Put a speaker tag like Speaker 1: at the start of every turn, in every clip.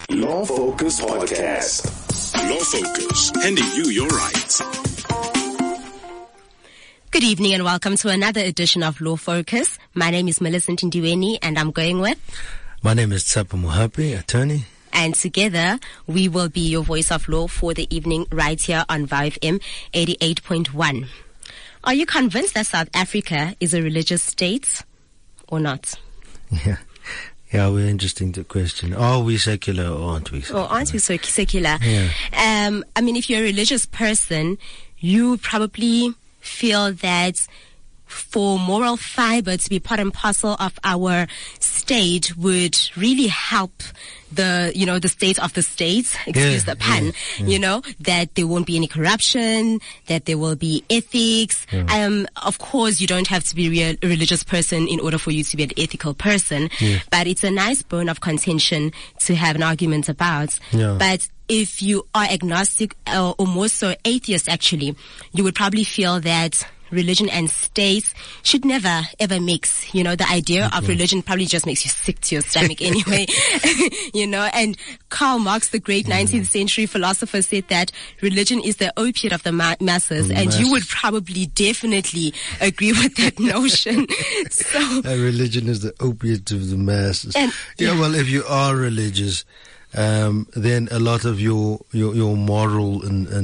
Speaker 1: Law Focus Podcast.
Speaker 2: Law Focus, handing you your rights.
Speaker 3: Good evening and welcome to another edition of Law Focus. My name is Millicent Ndiweni and I'm going with...
Speaker 4: My name is Tsapo Mohapi, attorney.
Speaker 3: And together, we will be your voice of law for the evening right here on VOW FM 88.1. Are you convinced that South Africa is a religious state or not?
Speaker 4: Yeah, we're interesting to question. Are we secular or aren't we secular?
Speaker 3: Or aren't we so secular?
Speaker 4: Yeah.
Speaker 3: I mean, if you're a religious person, you probably feel that for moral fiber to be part and parcel of our state would really help the state of the state, excuse the pun, that there won't be any corruption, that there will be ethics. Of course, you don't have to be a religious person in order for you to be an ethical person, but it's a nice bone of contention to have an argument about. But if you are agnostic or more so atheist, actually, you would probably feel that religion and state should never ever mix. The idea of religion probably just makes you sick to your stomach anyway. And Karl Marx, the great 19th century philosopher, said that religion is the opiate of the masses, and you would probably definitely agree with that notion. So
Speaker 4: religion is the opiate of the masses. Well, if you are religious, then a lot of your moral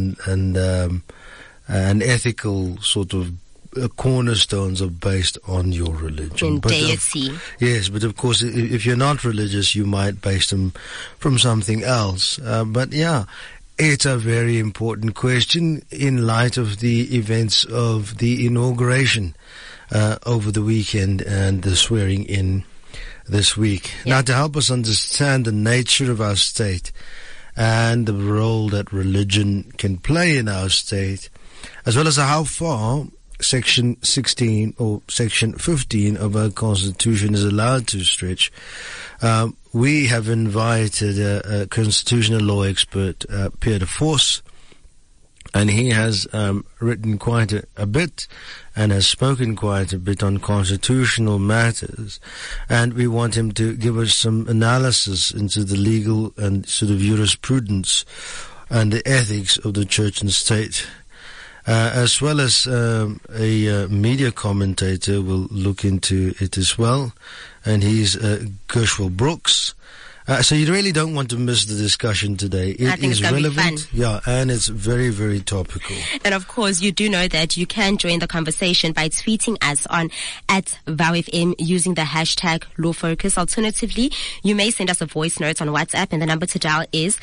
Speaker 4: and ethical sort of cornerstones are based on your religion.
Speaker 3: And deity.
Speaker 4: Yes, but of course, if you're not religious, you might base them from something else. But it's a very important question in light of the events of the inauguration over the weekend and the swearing in this week. Now, to help us understand the nature of our state and the role that religion can play in our state, as well as how far Section 16 or Section 15 of our Constitution is allowed to stretch, we have invited a constitutional law expert, Pierre de Vos, and he has written quite a bit and has spoken quite a bit on constitutional matters. And we want him to give us some analysis into the legal and sort of jurisprudence and the ethics of the church and state. As well as a media commentator will look into it as well, and he's Gershwell Brooks. So you really don't want to miss the discussion today. It is relevant, and it's very, very topical.
Speaker 3: And of course, you do know that you can join the conversation by tweeting us on @VOWFM using the hashtag LawFocus. Alternatively, you may send us a voice note on WhatsApp, and the number to dial is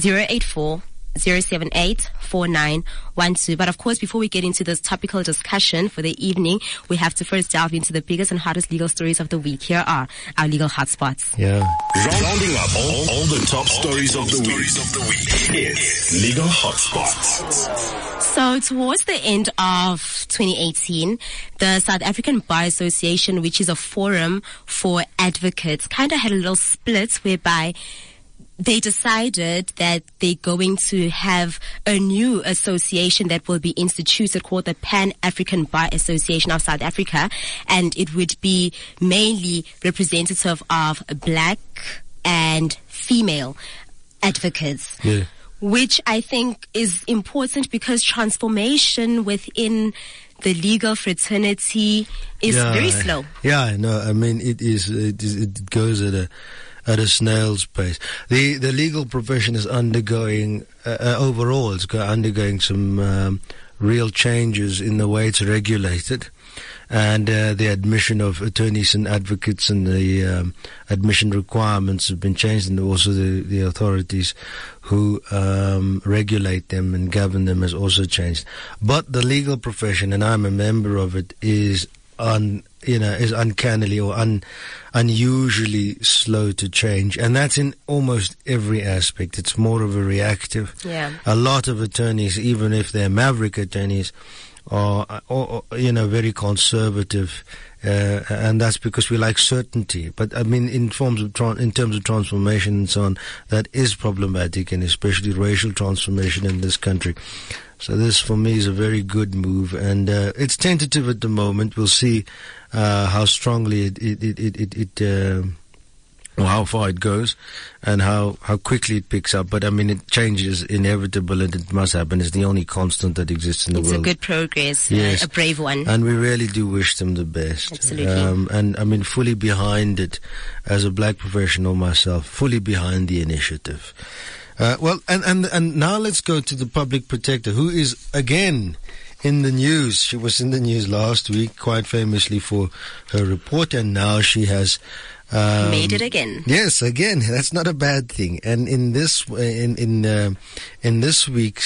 Speaker 3: 084-078-4912. But of course, before we get into this topical discussion for the evening, we have to first delve into the biggest and hottest legal stories of the week. Here are our legal hotspots.
Speaker 1: Rounding up all the top stories of the week. It's Legal Hotspots.
Speaker 3: So towards the end of 2018, the South African Bar Association, which is a forum for advocates, kind of had a little split whereby they decided that they're going to have a new association that will be instituted called the Pan-African Bar Association of South Africa, and it would be mainly representative of black and female advocates. Which I think is important because transformation within the legal fraternity is very slow.
Speaker 4: I know. I mean, it goes at a snail's pace. The legal profession is undergoing undergoing some real changes in the way it's regulated, and the admission of attorneys and advocates and the admission requirements have been changed, and also the authorities who regulate them and govern them has also changed. But the legal profession, and I'm a member of it, is uncannily or unusually slow to change, and that's in almost every aspect. It's more of a reactive. A lot of attorneys, even if they're maverick attorneys, are very conservative, and that's because we like certainty. But I mean, in terms of transformation and so on, that is problematic, and especially racial transformation in this country. So this, for me, is a very good move, and it's tentative at the moment. We'll see how strongly it or how far it goes and how quickly it picks up. But I mean, change is inevitable and it must happen. It's the only constant that exists in the world.
Speaker 3: It's a good progress,
Speaker 4: yes.
Speaker 3: A brave one.
Speaker 4: And we really do wish them the best.
Speaker 3: Absolutely.
Speaker 4: And I mean, fully behind it as a black professional myself, fully behind the initiative. Well, and now let's go to the public protector, who is again in the news. She was in the news last week, quite famously for her report, and now she has
Speaker 3: made it again.
Speaker 4: Yes, again. That's not a bad thing. And in this week,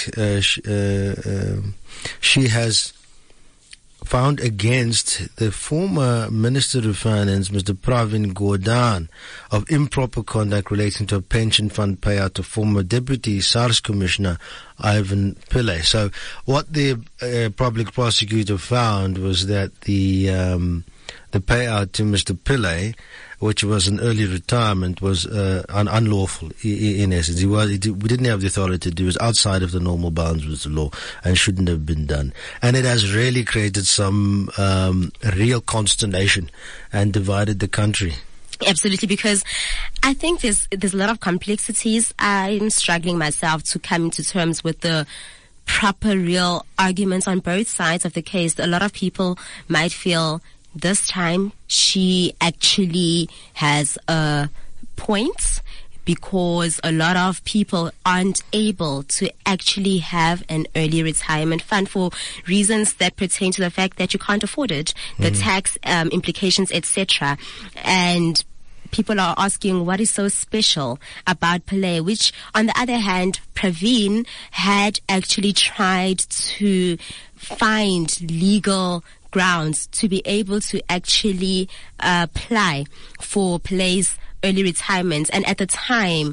Speaker 4: she has found against the former Minister of Finance, Mr. Pravin Gordhan, of improper conduct relating to a pension fund payout to former Deputy SARS Commissioner Ivan Pillay. So what the public prosecutor found was that the payout to Mr. Pillay, which was an early retirement, was unlawful in essence. We didn't have the authority to do it. It was outside of the normal bounds of the law and shouldn't have been done. And it has really created some real consternation and divided the country.
Speaker 3: Absolutely, because I think there's a lot of complexities. I'm struggling myself to come into terms with the proper, real arguments on both sides of the case. A lot of people might feel this time she actually has a point, because a lot of people aren't able to actually have an early retirement fund for reasons that pertain to the fact that you can't afford it, the tax implications, etc. And people are asking what is so special about Pillay, which on the other hand, Pravin had actually tried to find legal grounds to be able to actually apply for Pillay's early retirement. And at the time,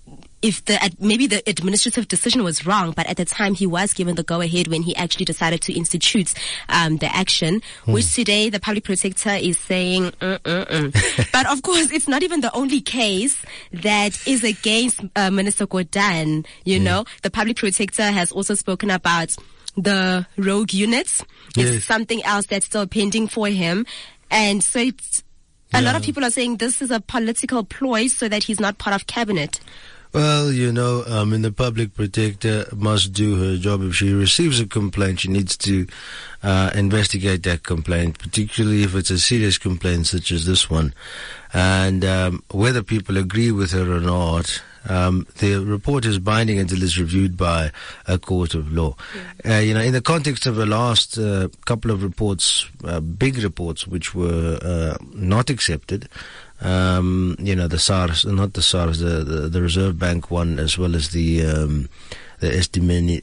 Speaker 3: maybe the administrative decision was wrong, but at the time he was given the go-ahead when he actually decided to institute the action, which today the public protector is saying, But of course, it's not even the only case that is against Minister Gordhan. You know, the public protector has also spoken about the rogue units.
Speaker 4: Yes.
Speaker 3: It's something else that's still pending for him. And so a lot of people are saying this is a political ploy so that he's not part of cabinet.
Speaker 4: Well, you know, the public protector must do her job. If she receives a complaint, she needs to investigate that complaint, particularly if it's a serious complaint such as this one. And whether people agree with her or not, the report is binding until it's reviewed by a court of law. You know, in the context of the last couple of reports, big reports, which were not accepted, you know, the SARS, not the SARS, the Reserve Bank one, as well as the Estimeni,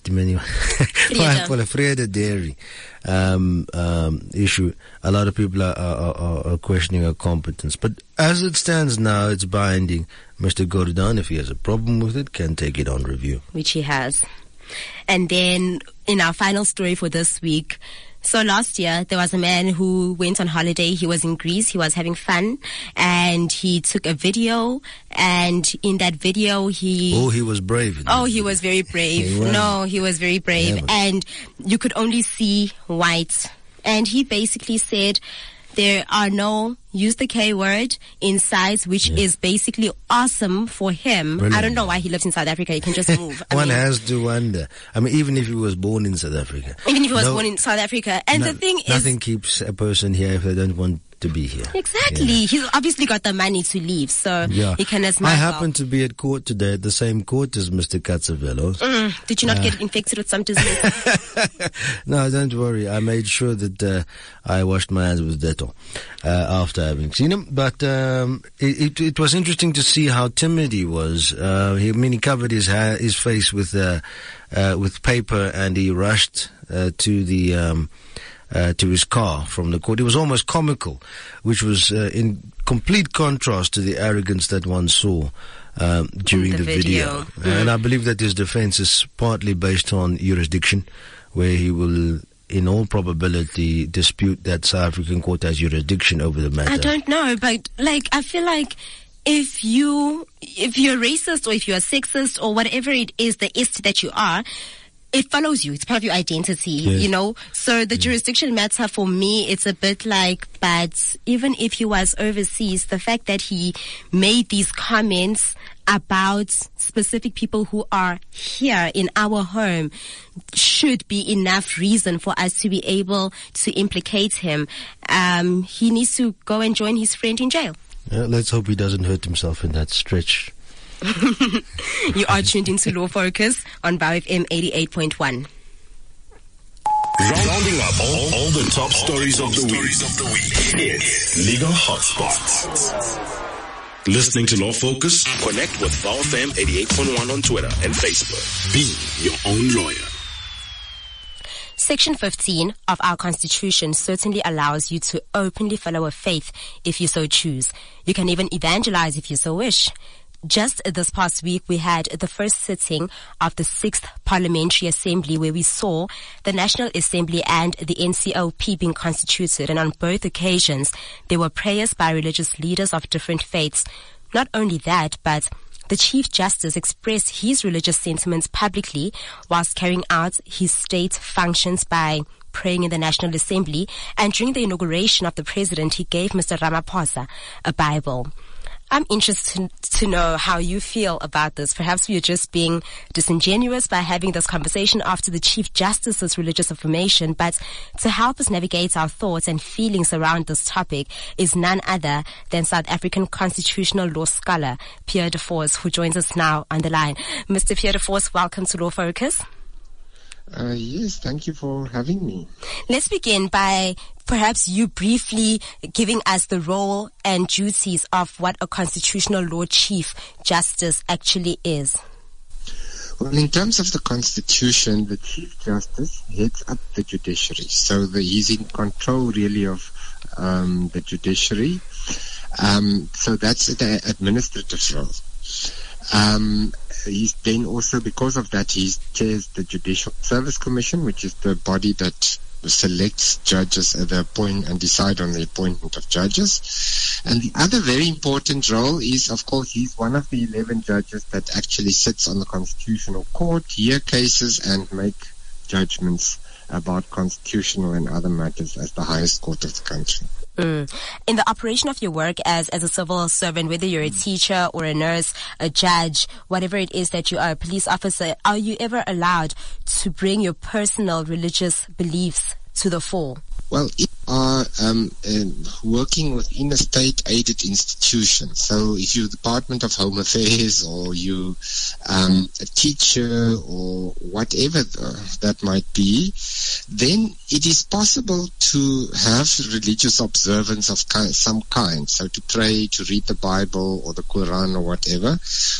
Speaker 4: Vrede Dairy issue. A lot of people are questioning her competence. But as it stands now, it's binding. Mr. Gordhan, if he has a problem with it, can take it on review.
Speaker 3: Which he has. And then in our final story for this week, so last year, there was a man who went on holiday. He was in Greece. He was having fun. And he took a video. And in that video, he was brave. He was very brave. He was very brave. Yeah, and you could only see white. And he basically said, there are no, use the K word, in size, which is basically awesome for him. Brilliant. I don't know why he lives in South Africa. He can just move.
Speaker 4: One has to wonder. I mean, even if he was born in South Africa.
Speaker 3: Even if he was born in South Africa. And the thing is,
Speaker 4: nothing keeps a person here if they don't want to be here.
Speaker 3: Exactly. Yeah. He's obviously got the money to leave, so he can as much.
Speaker 4: I happened to be at court today, at the same court as Mr. Katsavelos.
Speaker 3: Did you not get infected with some disease?
Speaker 4: No, don't worry. I made sure that I washed my hands with Dettol after having seen him. But it was interesting to see how timid he was. He covered his face with paper, and he rushed to the to his car from the court. It was almost comical, which was in complete contrast to the arrogance that one saw during the video. And I believe that his defense is partly based on jurisdiction, where he will, in all probability, dispute that South African court has jurisdiction over the matter.
Speaker 3: I don't know, but I feel like if you're racist or if you're sexist or whatever it is, the ist that you are, it follows you. It's part of your identity, you know. So the jurisdiction matter for me, it's a bit like, but even if he was overseas, the fact that he made these comments about specific people who are here in our home should be enough reason for us to be able to implicate him. He needs to go and join his friend in jail.
Speaker 4: Let's hope he doesn't hurt himself in that stretch.
Speaker 3: You are tuned into Law Focus on Bow FM 88.1.
Speaker 1: Rounding up all the top stories of the week. It's Legal Hotspots. Listening to Law Focus? Connect with VowFM 88.1 on Twitter and Facebook. Be your own lawyer.
Speaker 3: Section 15 of our Constitution certainly allows you to openly follow a faith if you so choose. You can even evangelize if you so wish. Just this past week, we had the first sitting of the 6th Parliamentary Assembly, where we saw the National Assembly and the NCOP being constituted. And on both occasions, there were prayers by religious leaders of different faiths. Not only that, but the Chief Justice expressed his religious sentiments publicly whilst carrying out his state functions by praying in the National Assembly. And during the inauguration of the President, he gave Mr. Ramaphosa a Bible. I'm interested to know how you feel about this. Perhaps we're just being disingenuous by having this conversation after the Chief Justice's religious affirmation, but to help us navigate our thoughts and feelings around this topic is none other than South African constitutional law scholar Pierre de Vos, who joins us now on the line. Mr. Pierre de Vos, welcome to Law Focus.
Speaker 5: Yes, thank you for having me.
Speaker 3: Let's begin by perhaps you briefly giving us the role and duties of what a constitutional law chief justice actually is.
Speaker 5: Well, in terms of the Constitution, the Chief Justice heads up the judiciary. So he's in control really of the judiciary. So that's the administrative role. He's then also, because of that, he chairs the Judicial Service Commission, which is the body that selects judges and appoint and decide on the appointment of judges. And the other very important role is, of course, he's one of the 11 judges that actually sits on the Constitutional Court, hear cases and make judgments about constitutional and other matters as the highest court of the country.
Speaker 3: In the operation of your work as a civil servant, whether you're a teacher or a nurse, a judge, whatever it is that you are, a police officer, are you ever allowed to bring your personal religious beliefs to the fore?
Speaker 5: Well, if you are working within a state-aided institution, so if you're Department of Home Affairs or you a teacher or whatever that might be, then it is possible to have religious observance of some kind, so to pray, to read the Bible or the Quran or whatever,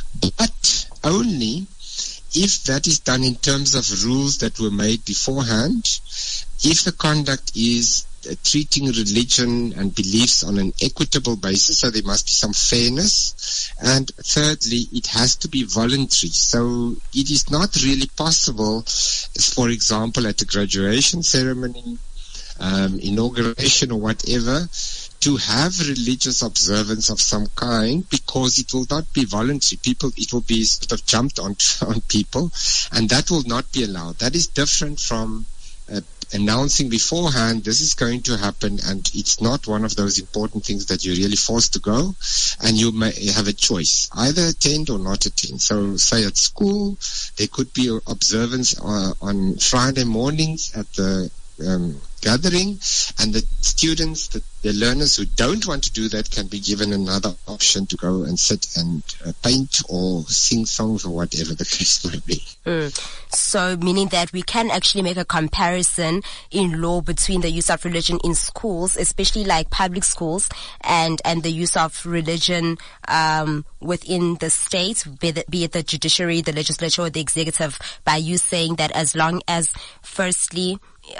Speaker 5: but only if that is done in terms of rules that were made beforehand, if the conduct is treating religion and beliefs on an equitable basis, so there must be some fairness, and thirdly, it has to be voluntary. So it is not really possible, for example, at a graduation ceremony, inauguration or whatever, to have religious observance of some kind, because it will not be voluntary. It will be sort of jumped on people, and that will not be allowed. That is different from announcing beforehand this is going to happen, and it's not one of those important things that you're really forced to go, and you may have a choice, either attend or not attend. So say at school, there could be observance on Friday mornings at the gathering, and the students, the learners who don't want to do that can be given another option to go and sit and paint or sing songs or whatever the case might be.
Speaker 3: So meaning that we can actually make a comparison in law between the use of religion in schools, especially like public schools, and the use of religion within the state, be it the judiciary, the legislature, or the executive, by you saying that as long as firstly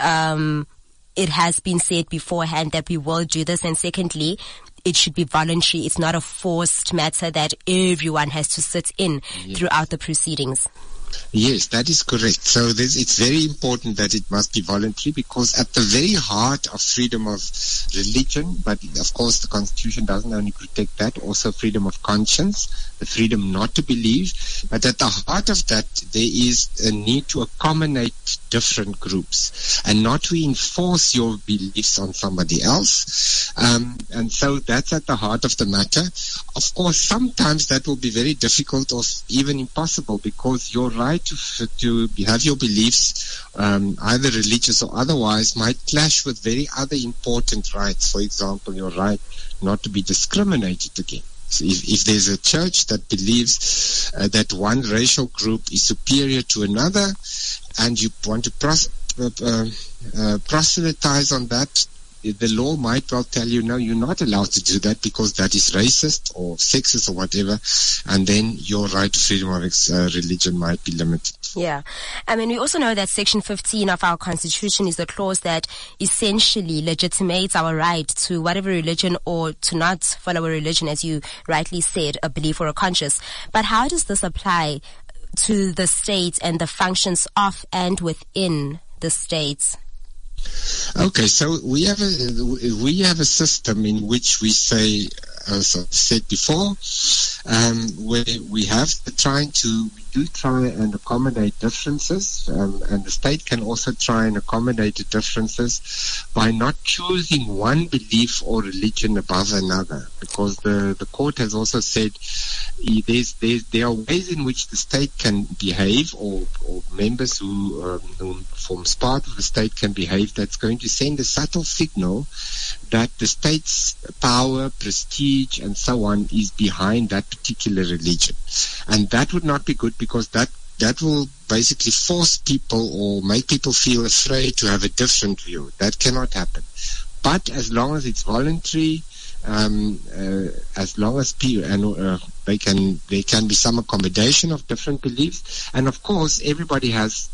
Speaker 3: it has been said beforehand that we will do this, and secondly, it should be voluntary. It's not a forced matter that everyone has to sit in throughout the proceedings.
Speaker 5: Yes, that is correct. So it's very important that it must be voluntary, because at the very heart of freedom of religion, but of course the Constitution doesn't only protect that, also freedom of conscience. the freedom not to believe, but at the heart of that, there is a need to accommodate different groups and not to enforce your beliefs on somebody else. And so that's at the heart of the matter. Of course, sometimes that will be very difficult or even impossible, because your right to have your beliefs, either religious or otherwise, might clash with very other important rights. For example, your right not to be discriminated against. If there's a church that believes that one racial group is superior to another, and you want to proselytize on that, the law might well tell you, no, you're not allowed to do that because that is racist or sexist or whatever, and then your right to freedom of religion might be limited.
Speaker 3: Yeah. I mean, we also know that Section 15 of our Constitution is the clause that essentially legitimates our right to whatever religion, or to not follow a religion, as you rightly said, a belief or a conscience. But how does this apply to the state and the functions of and within the states?
Speaker 5: Okay, so we have a system in which we say, as I said before, where we do try and accommodate differences, and the state can also try and accommodate the differences by not choosing one belief or religion above another, because the court has also said there are ways in which the state can behave, or members who forms part of the state can behave, that's going to send a subtle signal that the state's power, prestige, and so on is behind that particular religion. And that would not be good, because that will basically force people or make people feel afraid to have a different view. That cannot happen. But as long as it's voluntary, as long as people, and there can be some accommodation of different beliefs, and of course everybody has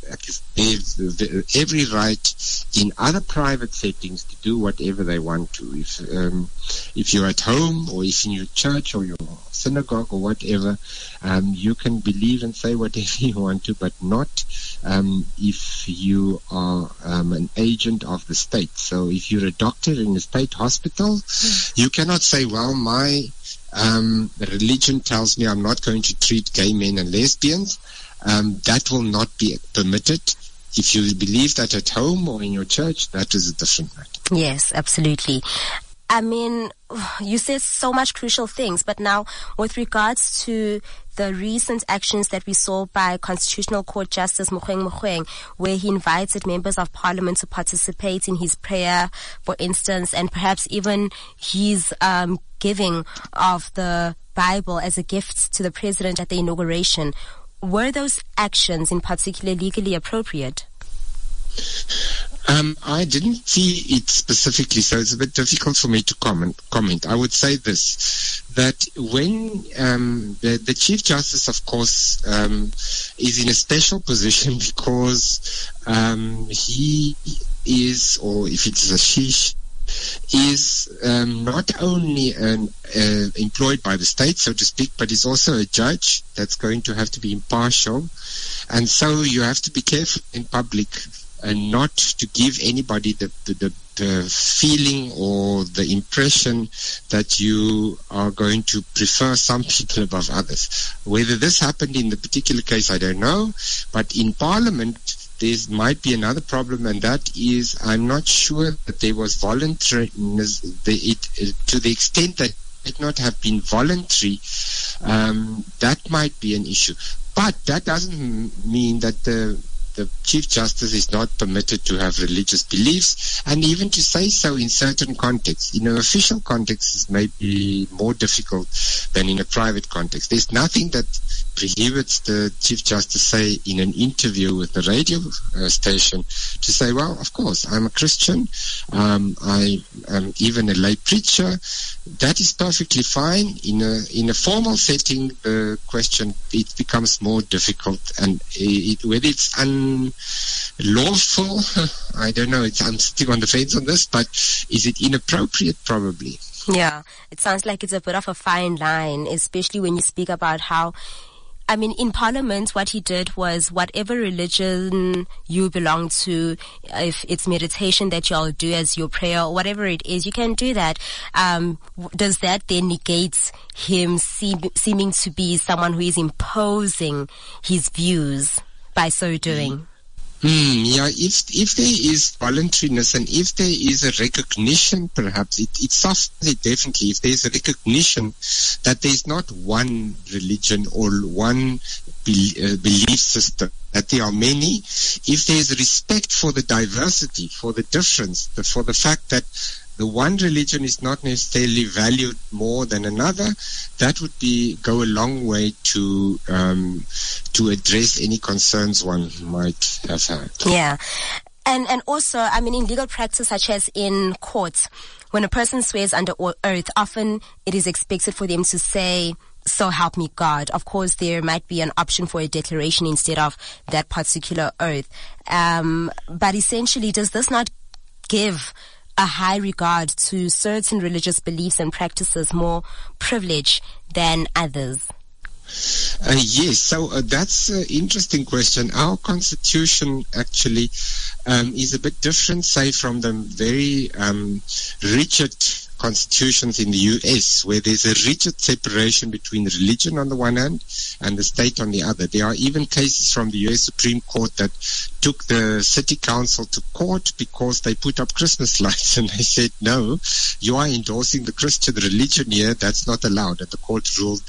Speaker 5: every right in other private settings to do whatever they want to. If you're at home, or if in your church or your synagogue or whatever, you can believe and say whatever you want to, but not if you are an agent of the state. So if you're a doctor in a state hospital, you cannot say, well, my religion tells me I'm not going to treat gay men and lesbians. That will not be permitted. If you believe that at home or in your church, that is a different matter.
Speaker 3: Yes, absolutely. I mean, you said so much crucial things, but now with regards to the recent actions that we saw by Constitutional Court Justice Mogoeng, where he invited members of parliament to participate in his prayer, for instance, and perhaps even his giving of the Bible as a gift to the president at the inauguration, were those actions in particular legally appropriate?
Speaker 5: I didn't see it specifically, so it's a bit difficult for me to comment. I would say this, that when the Chief Justice, of course, is in a special position because he is, or if it's a she, is not only employed by the state, so to speak, but is also a judge that's going to have to be impartial. And so you have to be careful in public and not to give anybody the feeling or the impression that you are going to prefer some people above others. Whether this happened in the particular case, I don't know, but in Parliament there might be another problem, and that is, I'm not sure that there was voluntariness, to the extent that it not have been voluntary, that might be an issue. But that doesn't mean that the Chief Justice is not permitted to have religious beliefs, and even to say so in certain contexts. In an official context, it may be more difficult than in a private context. There's nothing that prohibits the Chief Justice say in an interview with the radio station to say, well, of course, I'm a Christian, I am even a lay preacher. That is perfectly fine. In a formal setting, the question, it becomes more difficult, and whether it's unlawful, I don't know. I'm sitting on the fence on this, but is it inappropriate? Probably.
Speaker 3: Yeah, it sounds like it's a bit of a fine line, especially when you speak about how I mean, in Parliament, what he did was whatever religion you belong to, if it's meditation that you'll do as your prayer or whatever it is, you can do that. Does that then negate him seeming to be someone who is imposing his views by so doing?
Speaker 5: Yeah, if there is voluntariness and if there is a recognition, perhaps it softens it definitely. If there is a recognition that there is not one religion or one belief system, that there are many, if there is respect for the diversity, for the difference, for the fact that the one religion is not necessarily valued more than another, that would go a long way to address any concerns one might have had.
Speaker 3: Yeah. And also, I mean, in legal practice, such as in courts, when a person swears under oath, often it is expected for them to say, "So help me God." Of course, there might be an option for a declaration instead of that particular oath. But essentially, does this not give a high regard to certain religious beliefs and practices more privilege than others?
Speaker 5: Yes, so that's an interesting question. Our constitution actually is a bit different, say, from the very rigid constitutions in the US, where there's a rigid separation between religion on the one hand and the state on the other. There are even cases from the US Supreme Court that took the city council to court because they put up Christmas lights, and they said, no, you are endorsing the Christian religion here, that's not allowed. And the court ruled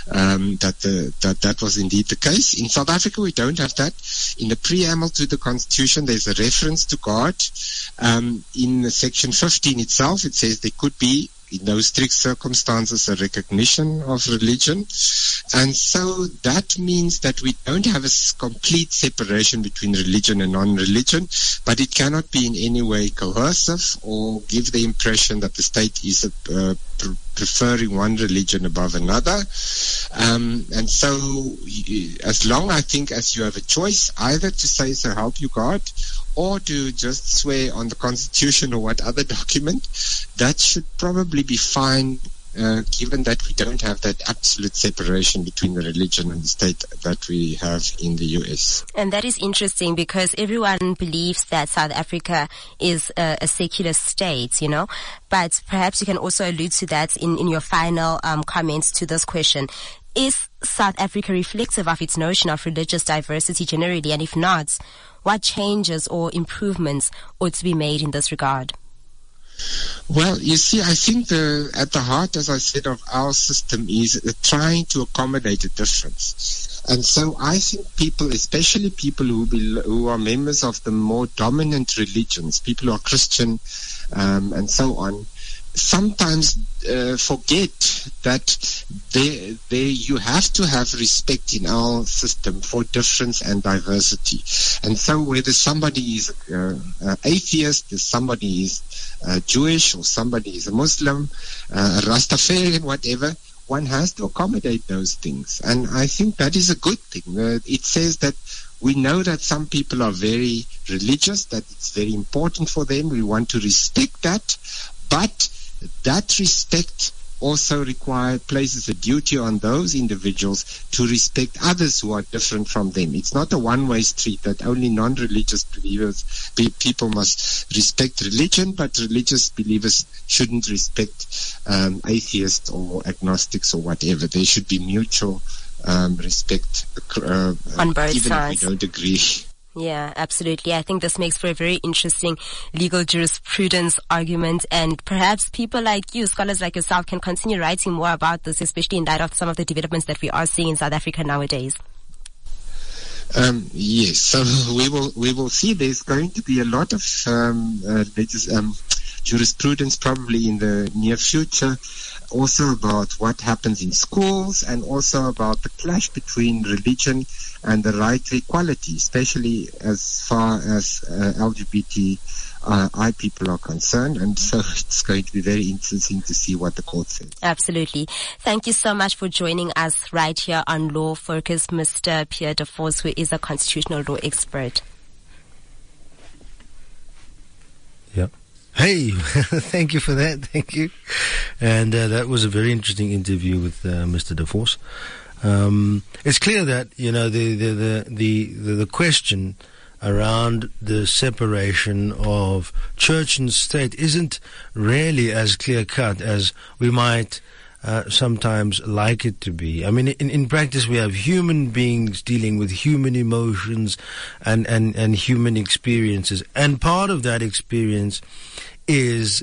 Speaker 5: that was indeed the case. In South Africa, we don't have that. In the preamble to the constitution, there's a reference to God. In section 15 itself, it says there could be, in those strict circumstances, a recognition of religion. And so that means that we don't have a complete separation between religion and non-religion, but it cannot be in any way coercive or give the impression that the state is preferring one religion above another. And so as long, I think, as you have a choice either to say, "So help you God," or to just swear on the Constitution or what other document, that should probably be fine, given that we don't have that absolute separation between the religion and the state that we have in the US.
Speaker 3: And that is interesting because everyone believes that South Africa is a secular state, you know, but perhaps you can also allude to that in your final comments to this question. Is South Africa reflective of its notion of religious diversity generally? And if not, what changes or improvements ought to be made in this regard?
Speaker 5: Well, you see, I think at the heart, as I said, of our system is trying to accommodate a difference. And so I think people, especially people who are members of the more dominant religions, people who are Christian and so on, sometimes forget that you have to have respect in our system for difference and diversity. And so whether somebody is atheist, if somebody is Jewish, or somebody is a Muslim, Rastafarian, whatever, one has to accommodate those things. And I think that is a good thing. It says that we know that some people are very religious, that it's very important for them. We want to respect that. But that respect also places a duty on those individuals to respect others who are different from them. It's not a one-way street that only non-religious people must respect religion, but religious believers shouldn't respect atheists or agnostics or whatever. There should be mutual respect
Speaker 3: on both
Speaker 5: even
Speaker 3: sides.
Speaker 5: If we don't agree.
Speaker 3: Yeah, absolutely. I think this makes for a very interesting legal jurisprudence argument, and perhaps people like you, scholars like yourself, can continue writing more about this, especially in light of some of the developments that we are seeing in South Africa nowadays.
Speaker 5: Yes, so we will see. There's going to be a lot of jurisprudence probably in the near future, also about what happens in schools, and also about the clash between religion and the right to equality, especially as far as LGBTI people are concerned. And so it's going to be very interesting to see what the court says.
Speaker 3: Absolutely. Thank you so much for joining us right here on Law Focus, Mr. Pierre De Vos, who is a constitutional law expert.
Speaker 4: Yeah. Hey, thank you for that. Thank you. And that was a very interesting interview with Mr. De Vos. It's clear that, the question around the separation of church and state isn't really as clear-cut as we might sometimes like it to be. I mean, in practice, we have human beings dealing with human emotions and human experiences. And part of that experience is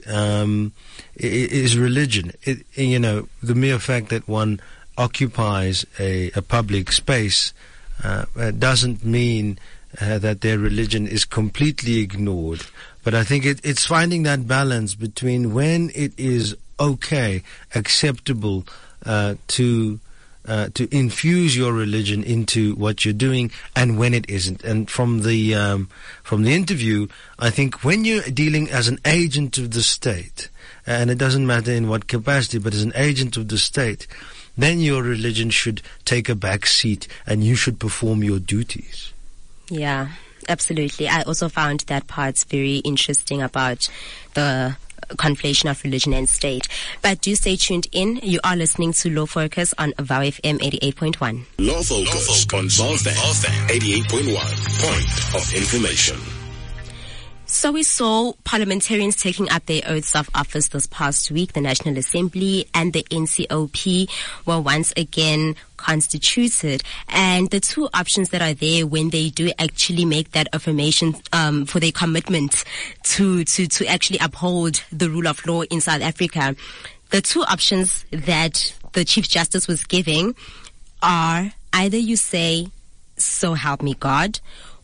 Speaker 4: religion. The mere fact that one occupies a public space doesn't mean that their religion is completely ignored. But I think it's finding that balance between when it is okay, acceptable to infuse your religion into what you're doing, and when it isn't. And from the interview, I think when you're dealing as an agent of the state, and it doesn't matter in what capacity, but as an agent of the state, then your religion should take a back seat and you should perform your duties.
Speaker 3: Yeah, absolutely. I also found that part very interesting about the conflation of religion and state. But do stay tuned in. You are listening to Law Focus on Vow FM 88.1.
Speaker 1: Law Focus on Vow FM 88.1. Point of information.
Speaker 3: So we saw parliamentarians taking up their oaths of office this past week. The National Assembly and the NCOP were once again constituted, and the two options that are there when they do actually make that affirmation for their commitment to actually uphold the rule of law in South Africa, the two options that the Chief Justice was giving are either you say, "So help me God,"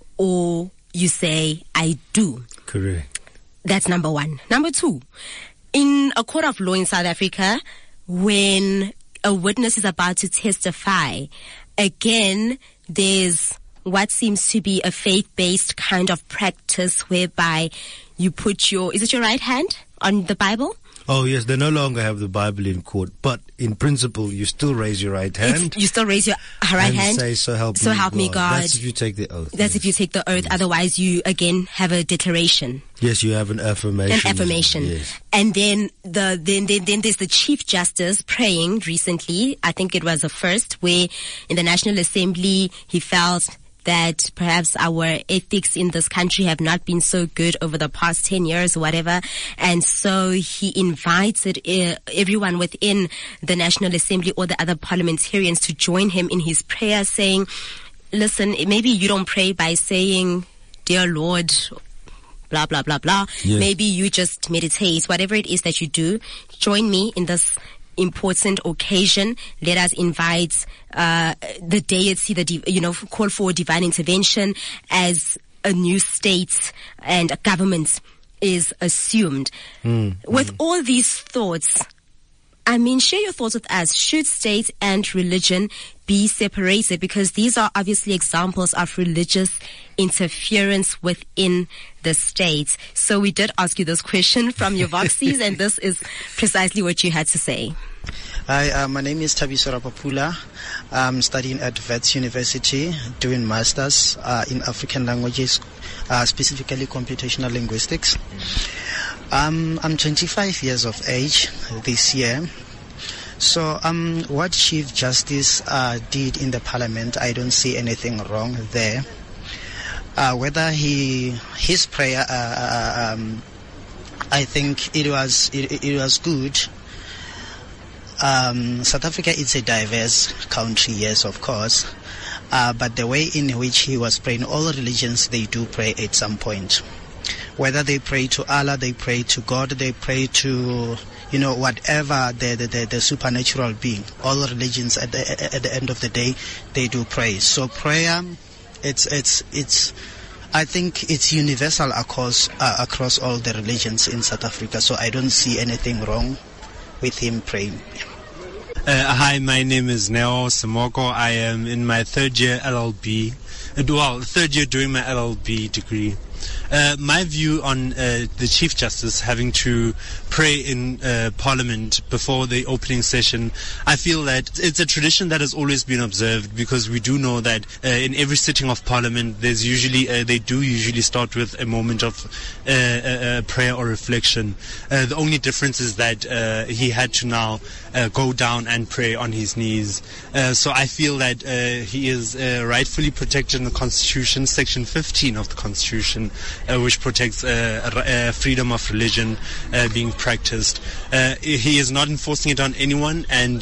Speaker 3: or you say, "I do."
Speaker 4: Correct.
Speaker 3: That's number one. Number two, in a court of law in South Africa, when a witness is about to testify, again, there's what seems to be a faith-based kind of practice whereby you put is it your right hand on the Bible?
Speaker 4: Oh, yes, they no longer have the Bible in court, but in principle, you still raise your right hand.
Speaker 3: You still raise your right hand.
Speaker 4: And say, "So help me God." That's if you take the oath.
Speaker 3: That's if you take the oath. Yes. Otherwise, you again have a declaration.
Speaker 4: Yes, you have an affirmation.
Speaker 3: Yes. And then then there's the Chief Justice praying recently. I think it was the first where in the National Assembly he felt that perhaps our ethics in this country have not been so good over the past 10 years or whatever. And so he invited everyone within the National Assembly or the other parliamentarians to join him in his prayer, saying, listen, maybe you don't pray by saying, "Dear Lord," blah, blah, blah, blah. Yes. Maybe you just meditate. Whatever it is that you do, join me in this important occasion. Let us invite the deity, call for divine intervention as a new state and a government is assumed. With all these thoughts, I mean, share your thoughts with us. Should state and religion be separated? Because these are obviously examples of religious interference within the state. So we did ask you this question from your Voxies, and this is precisely what you had to say.
Speaker 6: Hi, my name is Thabiso Rapapula. I'm studying at Wits University, doing masters in African languages, specifically computational linguistics. I'm 25 years of age this year. So what Chief Justice did in the Parliament, I don't see anything wrong there. Whether his prayer, I think it was good. South Africa is a diverse country, yes, of course. But the way in which he was praying, all religions, they do pray at some point. Whether they pray to Allah, they pray to God, they pray to, whatever the supernatural being. All religions at the end of the day, they do pray. So prayer, it's I think it's universal across all the religions in South Africa. So I don't see anything wrong with him praying.
Speaker 7: Hi, my name is Neo Samoko. I am in my third year LLB. Third year doing my LLB degree. My view on the Chief Justice having to pray in Parliament before the opening session, I feel that it's a tradition that has always been observed, because we do know that in every sitting of Parliament, there's usually they do usually start with a moment of prayer or reflection. The only difference is that he had to now go down and pray on his knees. So I feel that he is rightfully protected in the Constitution, Section 15 of the Constitution, which protects freedom of religion being practiced. He is not enforcing it on anyone, and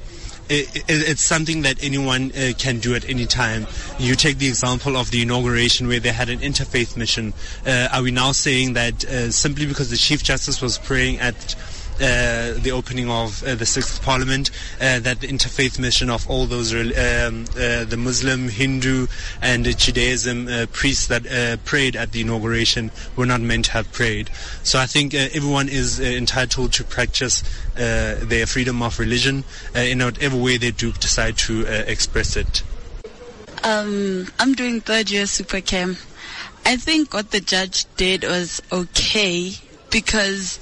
Speaker 7: it's something that anyone can do at any time. You take the example of the inauguration where they had an interfaith mission. Are we now saying that simply because the Chief Justice was praying at the opening of the 6th Parliament, that the interfaith mission of all those the Muslim, Hindu and Judaism priests that prayed at the inauguration were not meant to have prayed? So I think everyone is entitled to practice their freedom of religion in whatever way they do decide to express it.
Speaker 8: I'm doing 3rd year super chem. I think what the judge did was okay, because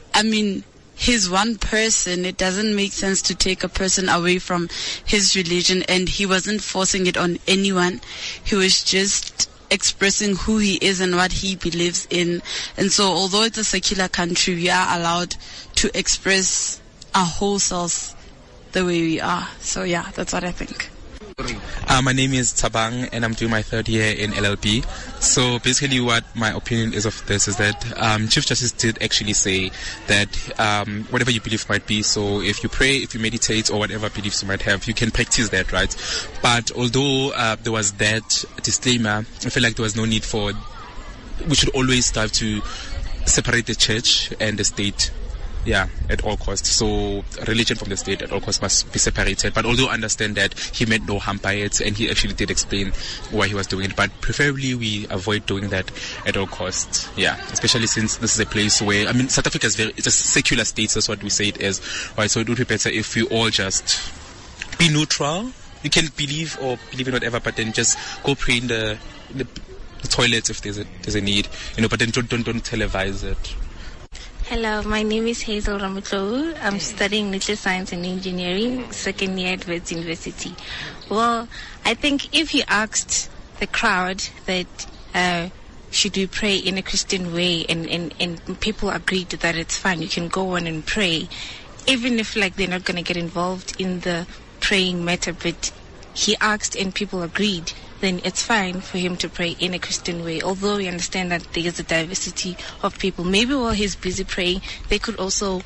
Speaker 8: he's one person. It doesn't make sense to take a person away from his religion, and he wasn't forcing it on anyone. He was just expressing who he is and what he believes in. And so although it's a secular country, we are allowed to express our whole selves the way we are. So yeah, that's what I think.
Speaker 9: My name is Tabang, and I'm doing my 3rd year in LLB. So basically what my opinion is of this is that Chief Justice did actually say that whatever your belief might be, so if you pray, if you meditate, or whatever beliefs you might have, you can practice that, right? But although there was that disclaimer, I feel like there was no need for, we should always strive to separate the church and the state. Yeah, at all costs. So religion from the state at all costs must be separated. But although I understand that he meant no harm by it, and he actually did explain why he was doing it, but preferably we avoid doing that at all costs. Yeah, especially since this is a place where, South Africa is it's a secular state, that's what we say it is. Right, so it would be better if we all just be neutral. You can believe in whatever, but then just go pray in the toilets if there's a need, but then don't televise it.
Speaker 10: Hello, my name is Hazel Ramutlowu. I'm studying nuclear science and engineering, 2nd year at Wits University. Well, I think if you asked the crowd that should we pray in a Christian way, and people agreed that it's fine, you can go on and pray, even if they're not going to get involved in the praying matter, but he asked and people agreed, then it's fine for him to pray in a Christian way. Although we understand that there is a diversity of people. Maybe while he's busy praying, they could also,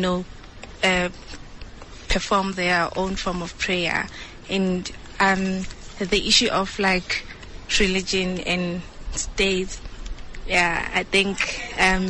Speaker 10: perform their own form of prayer. And the issue of religion and states, yeah, I think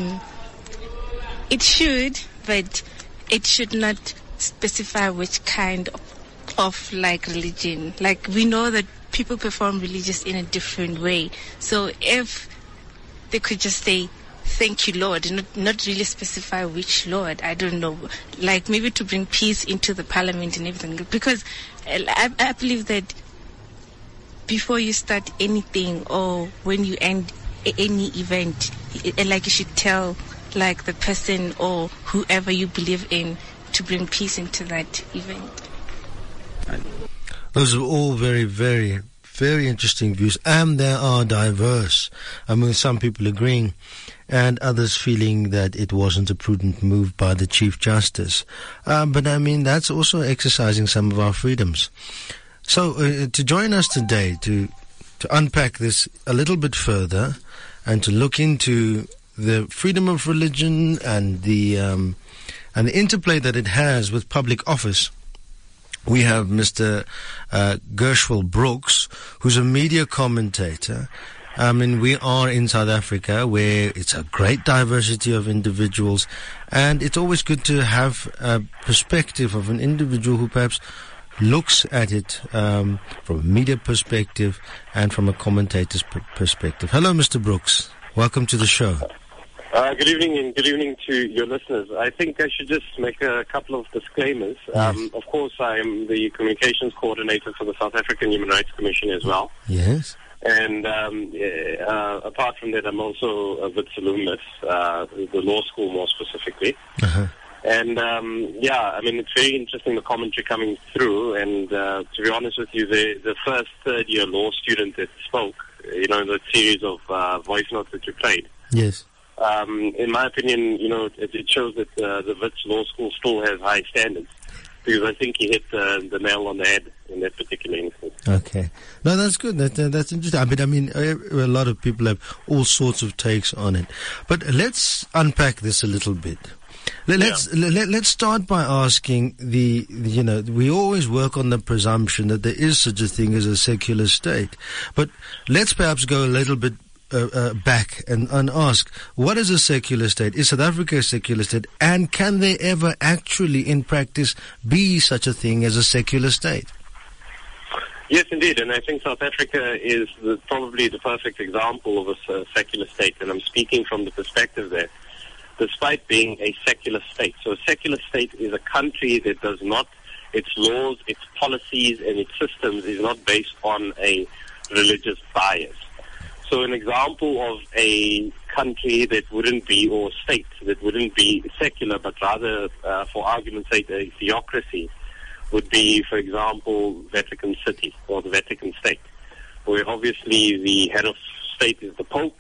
Speaker 10: it should, but it should not specify which kind of religion. We know that people perform religious in a different way. So if they could just say, thank you, Lord, not really specify which Lord, I don't know, maybe to bring peace into the Parliament and everything. Because I believe that before you start anything or when you end any event, you should tell the person or whoever you believe in to bring peace into that event.
Speaker 4: Those are all very, very, very interesting views, and they are diverse. Some people agreeing and others feeling that it wasn't a prudent move by the Chief Justice. But that's also exercising some of our freedoms. So to join us today to unpack this a little bit further and to look into the freedom of religion and the interplay that it has with public office, we have Mr. Gershwell Brooks, who's a media commentator. We are in South Africa where it's a great diversity of individuals, and it's always good to have a perspective of an individual who perhaps looks at it from a media perspective and from a commentator's perspective. Hello, Mr. Brooks. Welcome to the show.
Speaker 11: Good evening, and good evening to your listeners. I think I should just make a couple of disclaimers. Yes. Of course, I am the communications coordinator for the South African Human Rights Commission as well.
Speaker 4: Yes.
Speaker 11: And apart from that, I'm also a Wits alumnus, the law school more specifically.
Speaker 4: Uh-huh.
Speaker 11: And it's very interesting, the commentary coming through. And to be honest with you, the first third-year law student that spoke, in the series of voice notes that you played.
Speaker 4: Yes.
Speaker 11: In my opinion, it shows that the Wits Law School still has high standards, because I think he hit the nail on the head in that particular instance.
Speaker 4: Okay. No, that's good. That's interesting. A lot of people have all sorts of takes on it. But let's unpack this a little bit. Let's start by asking we always work on the presumption that there is such a thing as a secular state. But let's perhaps go a little bit back and ask, what is a secular state? Is South Africa a secular state? And can there ever actually, in practice, be such a thing as a secular state?
Speaker 11: Yes, indeed. And I think South Africa is probably the perfect example of a secular state. And I'm speaking from the perspective that despite being a secular state, so a secular state is a country that does not, its laws, its policies, and its systems is not based on a religious bias. So an example of a country that wouldn't be, or a state that wouldn't be secular, but rather, for argument's sake, a theocracy, would be, for example, Vatican City, or the Vatican State, where obviously the head of state is the Pope.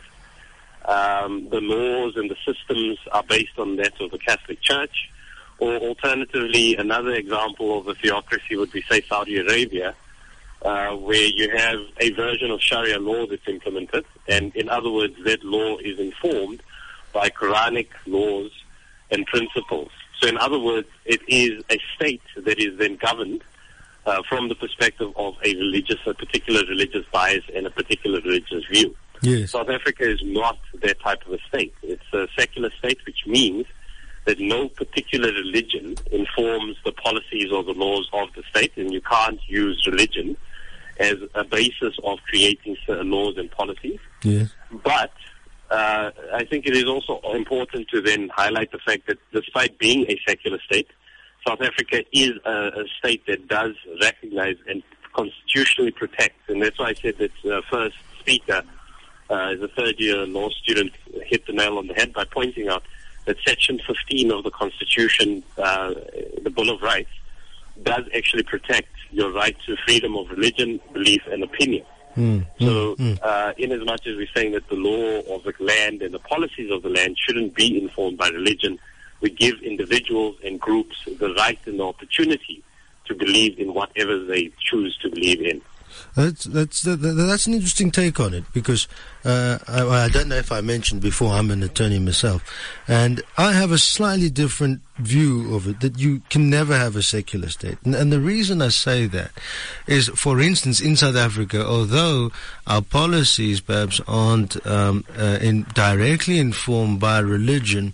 Speaker 11: The laws and the systems are based on that of the Catholic Church. Or alternatively, another example of a theocracy would be, say, Saudi Arabia, where you have a version of Sharia law that's implemented, and in other words, that law is informed by Quranic laws and principles. So in other words, it is a state that is then governed from the perspective of a particular religious bias and a particular religious view.
Speaker 4: Yes.
Speaker 11: South Africa is not that type of a state. It's a secular state, which means that no particular religion informs the policies or the laws of the state, and you can't use religion as a basis of creating laws and policies.
Speaker 4: Yes.
Speaker 11: But I think it is also important to then highlight the fact that despite being a secular state, South Africa is a state that does recognize and constitutionally protect. And that's why I said that first speaker, as a third-year law student, hit the nail on the head by pointing out that Section 15 of the Constitution, the Bill of Rights, does actually protect your right to freedom of religion, belief, and opinion. In as much as we're saying that the law of the land and the policies of the land shouldn't be informed by religion, we give individuals and groups the right and the opportunity to believe in whatever they choose to believe in.
Speaker 4: That's an interesting take on it, because I don't know if I mentioned before, I'm an attorney myself, and I have a slightly different view of it, that you can never have a secular state. And the reason I say that is, for instance, in South Africa, although our policies perhaps aren't directly informed by religion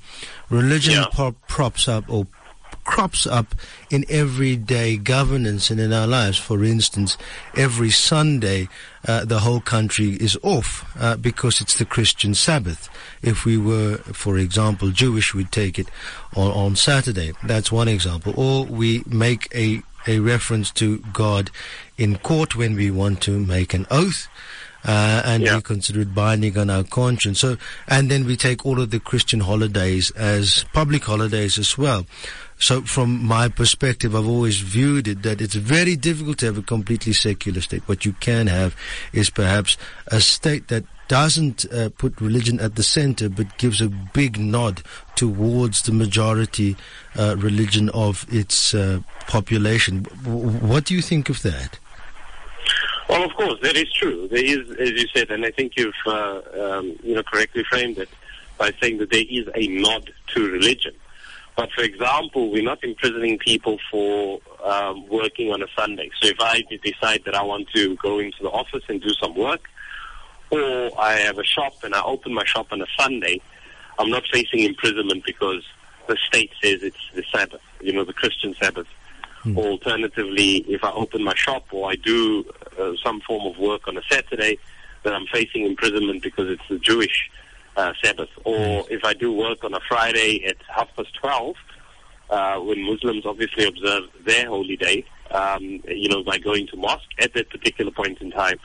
Speaker 4: props up or crops up in everyday governance and in our lives. For instance, every Sunday the whole country is off because it's the Christian Sabbath. If we were, for example, Jewish, we'd take it on Saturday. That's one example. Or we make a reference to God in court when we want to make an oath. We consider it binding on our conscience. So, and then we take all of the Christian holidays as public holidays as well. So from my perspective, I've always viewed it that it's very difficult to have a completely secular state. What you can have is perhaps a state that doesn't put religion at the center, but gives a big nod towards the majority religion of its population. What do you think of that?
Speaker 11: Well, of course, that is true. There is, as you said, and I think you've correctly framed it by saying that there is a nod to religion. But, for example, we're not imprisoning people for working on a Sunday. So if I decide that I want to go into the office and do some work, or I have a shop and I open my shop on a Sunday, I'm not facing imprisonment because the state says it's the Sabbath, the Christian Sabbath. Or alternatively, if I open my shop or I do some form of work on a Saturday, then I'm facing imprisonment because it's the Jewish Sabbath. Or if I do work on a Friday at 12:30, when Muslims obviously observe their holy day, by going to mosque at that particular point in time,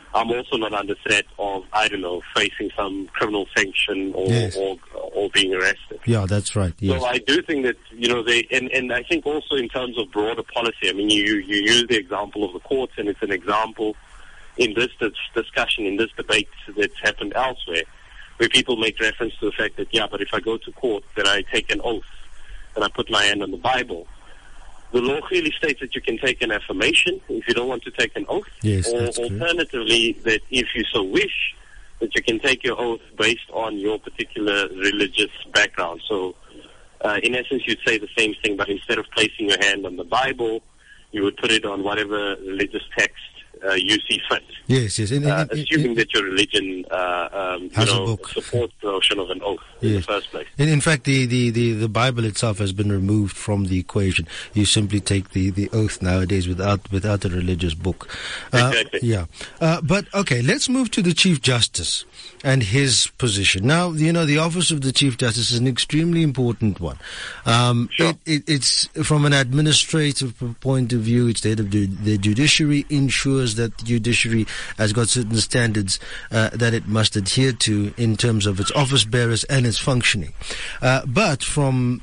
Speaker 11: I'm also not under threat of, facing some criminal sanction or being arrested.
Speaker 4: Yeah, that's right. Yes.
Speaker 11: So I do think that, and I think also in terms of broader policy, I mean, you use the example of the courts, and it's an example in this discussion, in this debate that's happened elsewhere, where people make reference to the fact that, but if I go to court, then I take an oath, and I put my hand on the Bible. The law clearly states that you can take an affirmation if you don't want to take an oath, or alternatively, that if you so wish, that you can take your oath based on your particular religious background. So, in essence, you'd say the same thing, but instead of placing your hand on the Bible, you would put it on whatever religious text you see fit.
Speaker 4: Yes.
Speaker 11: Assuming that your religion, supports the notion of an oath in the first place.
Speaker 4: And in fact, the Bible itself has been removed from the equation. You simply take the oath nowadays without a religious book.
Speaker 11: Exactly.
Speaker 4: Yeah. But okay, let's move to the Chief Justice and his position. Now, the office of the Chief Justice is an extremely important one.
Speaker 11: Sure.
Speaker 4: It's from an administrative point of view, it's the head of the judiciary, ensures that the judiciary has got certain standards that it must adhere to in terms of its office bearers and its functioning. But from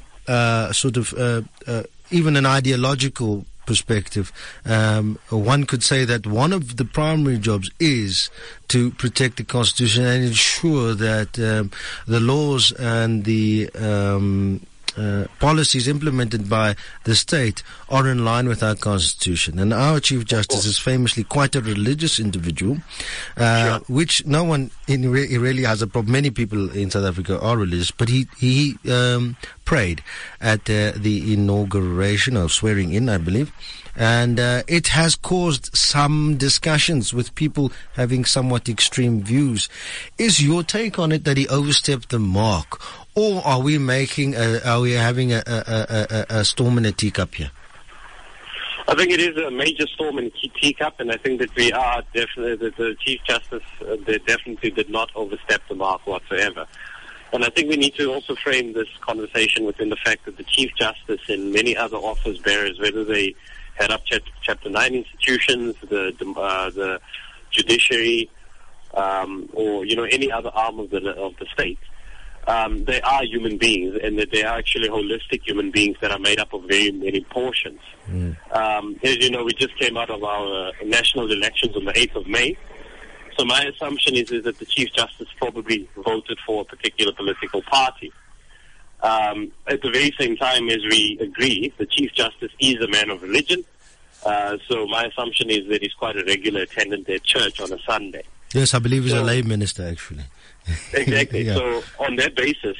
Speaker 4: even an ideological perspective, one could say that one of the primary jobs is to protect the Constitution and ensure that the laws and the policies implemented by the state are in line with our Constitution. And our Chief Justice is famously quite a religious individual, which no one really has a problem. Many people in South Africa are religious, but he prayed at the inauguration or swearing in, I believe. And it has caused some discussions with people having somewhat extreme views. Is your take on it that he overstepped the mark, or are we having a storm in a teacup here?
Speaker 11: I think it is a major storm in a teacup, and I think that we are definitely, that the Chief Justice they definitely did not overstep the mark whatsoever. And I think we need to also frame this conversation within the fact that the Chief Justice and many other office bearers, whether they head up Chapter 9 institutions, the judiciary, or any other arm of the state, they are human beings, and that they are actually holistic human beings that are made up of very many portions. As you know, we just came out of our national elections on the 8th of May. So my assumption is that the Chief Justice probably voted for a particular political party. At the very same time as we agree, the Chief Justice is a man of religion. So my assumption is that he's quite a regular attendant at church on a Sunday.
Speaker 4: Yes, I believe he's a lay minister, actually.
Speaker 11: Exactly.
Speaker 4: Yeah.
Speaker 11: So on that basis,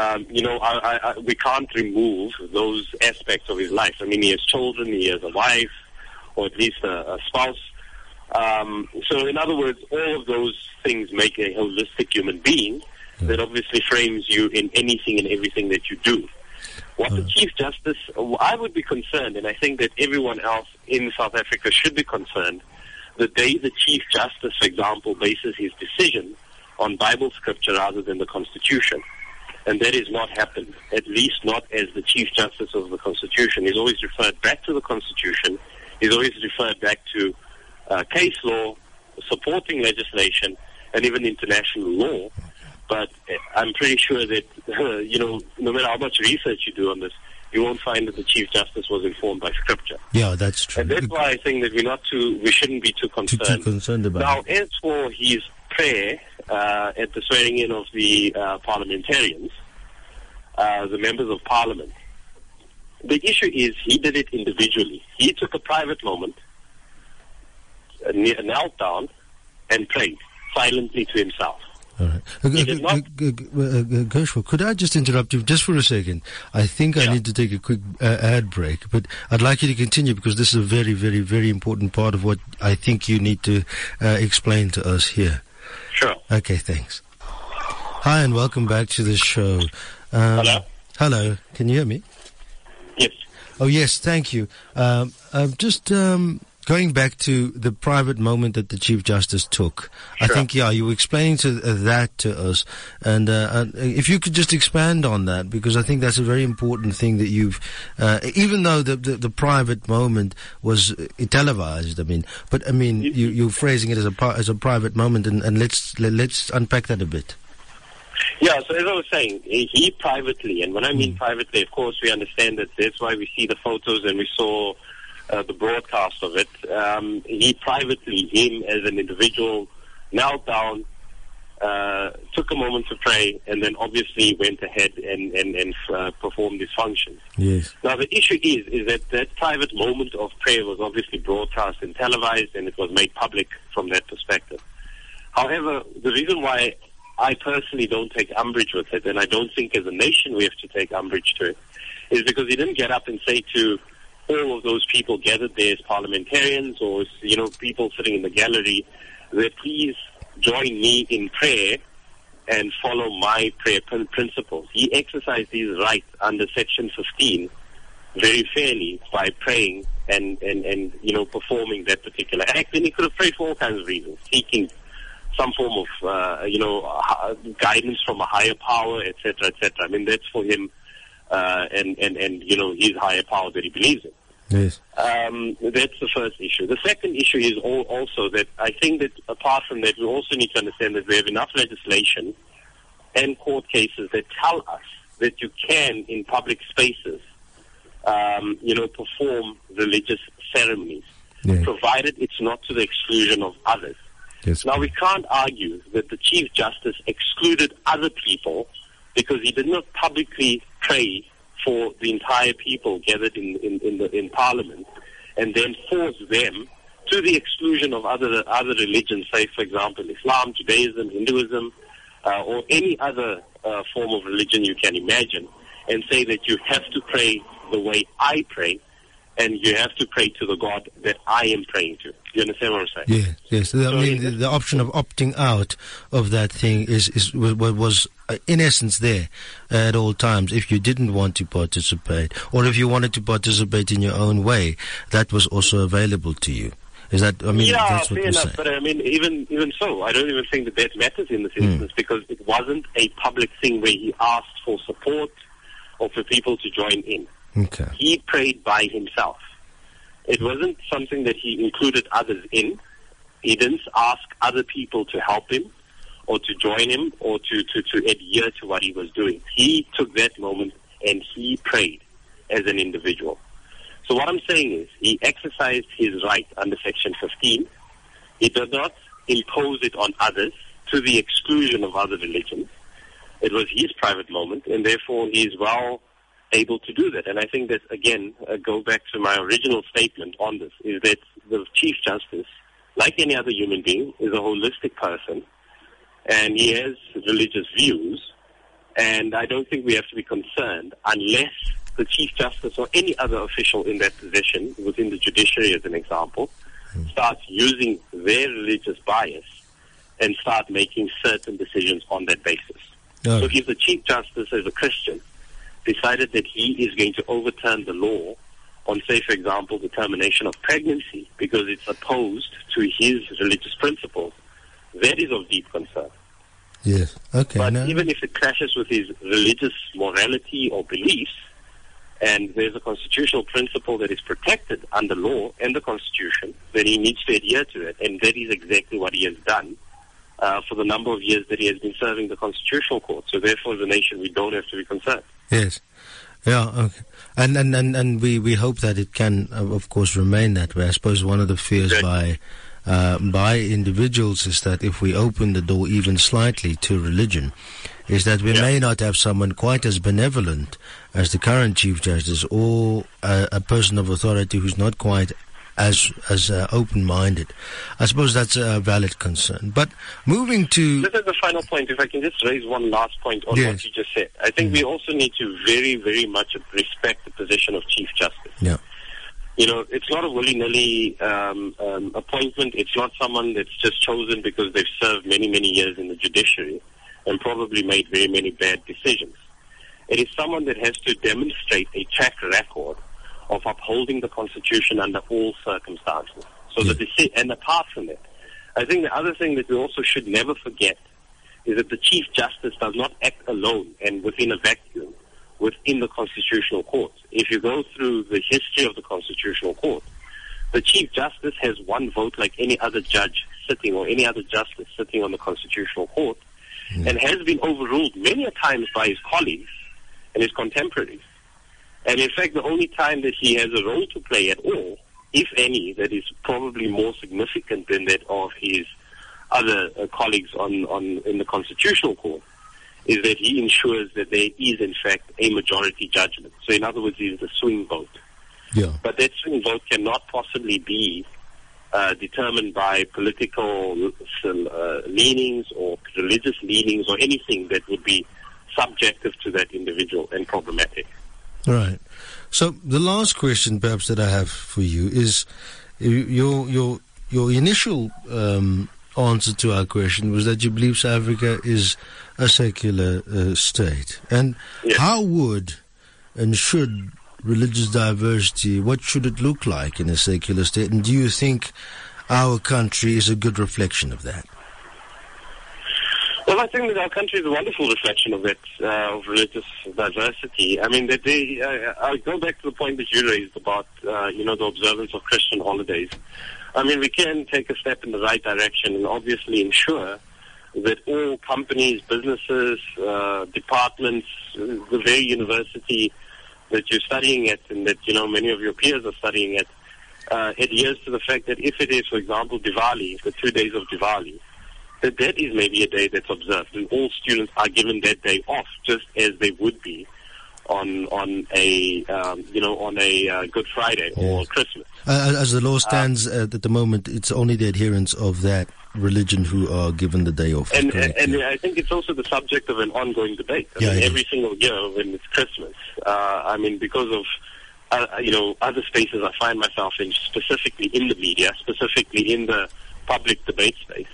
Speaker 11: we can't remove those aspects of his life. I mean, he has children, he has a wife, or at least a spouse. So in other words, all of those things make a holistic human being that obviously frames you in anything and everything that you do. What the Chief Justice, I would be concerned, and I think that everyone else in South Africa should be concerned, the day the Chief Justice, for example, bases his decision on Bible scripture rather than the Constitution. And that has not happened, at least not as the Chief Justice of the Constitution. He's always referred back to the Constitution. He's always referred back to case law, supporting legislation, and even international law. But I'm pretty sure that, no matter how much research you do on this, you won't find that the Chief Justice was informed by Scripture.
Speaker 4: Yeah, that's true.
Speaker 11: And that's why I think that we shouldn't be too concerned.
Speaker 4: Too concerned about
Speaker 11: now, as for his prayer at the swearing in of the parliamentarians, the members of Parliament, the issue is he did it individually. He took a private moment, knelt down, and prayed silently to himself.
Speaker 4: All right. Gershwin, could I just interrupt you just for a second? I think I need to take a quick ad break, but I'd like you to continue because this is a very, very, very important part of what I think you need to explain to us here.
Speaker 11: Sure.
Speaker 4: Okay, thanks. Hi, and welcome back to the show.
Speaker 11: Hello?
Speaker 4: Hello. Can you hear me?
Speaker 11: Yes.
Speaker 4: Oh, yes, thank you. Going back to the private moment that the Chief Justice took, sure. I think, you were explaining that to us, and if you could just expand on that, because I think that's a very important thing that you've, even though the private moment was televised, you're phrasing it as a private moment, and let's unpack that a bit.
Speaker 11: Yeah, so as I was saying, he privately, and when I mean privately, of course, we understand that that's why we see the photos and we saw the broadcast of it. He privately, him as an individual, knelt down, took a moment to pray, and then obviously went ahead and performed his functions.
Speaker 4: Yes.
Speaker 11: Now the issue is that private moment of prayer was obviously broadcast and televised, and it was made public from that perspective. However, the reason why I personally don't take umbrage with it, and I don't think as a nation we have to take umbrage to it, is because he didn't get up and say to all of those people gathered there as parliamentarians or, people sitting in the gallery, that please join me in prayer and follow my prayer principles. He exercised his right under Section 15 very fairly by praying and performing that particular act. And he could have prayed for all kinds of reasons, seeking some form of, guidance from a higher power, etc., etc. That's for him. And his higher power that he believes in.
Speaker 4: Yes.
Speaker 11: That's the first issue. The second issue is also that I think that apart from that, we also need to understand that we have enough legislation and court cases that tell us that you can, in public spaces, perform religious ceremonies, provided it's not to the exclusion of others.
Speaker 4: Yes.
Speaker 11: Now, we can't argue that the Chief Justice excluded other people because he did not publicly pray for the entire people gathered in Parliament, and then force them to the exclusion of other religions, say, for example, Islam, Judaism, Hinduism, or any other form of religion you can imagine, and say that you have to pray the way I pray, and you have to pray to the God that I am praying to. You understand what I'm saying?
Speaker 4: Yes. The option of opting out of that thing was in essence there at all times. If you didn't want to participate, or if you wanted to participate in your own way, that was also available to you. Is that? That's what
Speaker 11: fair enough. But even so, I don't even think that matters in this instance because it wasn't a public thing where he asked for support or for people to join in.
Speaker 4: Okay.
Speaker 11: He prayed by himself. It wasn't something that he included others in. He didn't ask other people to help him or to join him or to adhere to what he was doing. He took that moment and he prayed as an individual. So what I'm saying is he exercised his right under Section 15. He did not impose it on others to the exclusion of other religions. It was his private moment, and therefore he is well able to do that. And I think that, again, go back to my original statement on this, is that the Chief Justice, like any other human being, is a holistic person, and he has religious views, and I don't think we have to be concerned unless the Chief Justice or any other official in that position, within the judiciary as an example, starts using their religious bias and start making certain decisions on that basis.
Speaker 4: No.
Speaker 11: So if the Chief Justice, as a Christian, decided that he is going to overturn the law on, say, for example, the termination of pregnancy because it's opposed to his religious principles, that is of deep concern.
Speaker 4: Yes. Okay.
Speaker 11: But even if it clashes with his religious morality or beliefs, and there's a constitutional principle that is protected under law and the Constitution, then he needs to adhere to it, and that is exactly what he has done for the number of years that he has been serving the Constitutional Court. So therefore, as a nation, we don't have to be concerned.
Speaker 4: Yes. Yeah, okay. And we hope that it can, of course, remain that way. I suppose one of the fears by individuals is that if we open the door even slightly to religion, is that we may not have someone quite as benevolent as the current Chief Justice, or a person of authority who's not quite as open-minded. I suppose that's a valid concern. But moving to...
Speaker 11: This is the final point. If I can just raise one last point on what you just said. I think we also need to very, very much respect the position of Chief Justice.
Speaker 4: Yeah.
Speaker 11: You know, it's not a willy-nilly appointment. It's not someone that's just chosen because they've served many, many years in the judiciary and probably made very many bad decisions. It is someone that has to demonstrate a track record of upholding the Constitution under all circumstances. And apart from that, I think the other thing that we also should never forget is that the Chief Justice does not act alone and within a vacuum within the Constitutional Court. If you go through the history of the Constitutional Court, the Chief Justice has one vote like any other judge sitting or any other justice sitting on the Constitutional Court, and has been overruled many a times by his colleagues and his contemporaries. And in fact, the only time that he has a role to play at all, if any, that is probably more significant than that of his other colleagues in the Constitutional Court, is that he ensures that there is, in fact, a majority judgment. So in other words, he is the swing vote.
Speaker 4: Yeah.
Speaker 11: But that swing vote cannot possibly be determined by political leanings or religious leanings or anything that would be subjective to that individual and problematic.
Speaker 4: Right. So the last question, perhaps, that I have for you is your initial answer to our question was that you believe South Africa is a secular state. And
Speaker 11: yes.
Speaker 4: How would and should religious diversity, what should it look like in a secular state? And do you think our country is a good reflection of that?
Speaker 11: Well, I think that our country is a wonderful reflection of that, of religious diversity. I mean, I'll go back to the point that you raised about, the observance of Christian holidays. I mean, we can take a step in the right direction and obviously ensure that all companies, businesses, departments, the very university that you're studying at and that, many of your peers are studying at, adheres to the fact that if it is, for example, Diwali, the 2 days of Diwali, that is maybe a day that's observed, and all students are given that day off, just as they would be on a Good Friday or Christmas.
Speaker 4: As the law stands at the moment, it's only the adherents of that religion who are given the day off.
Speaker 11: And I think it's also the subject of an ongoing debate. Every single year when it's Christmas, because of other spaces I find myself in, specifically in the media, specifically in the public debate space.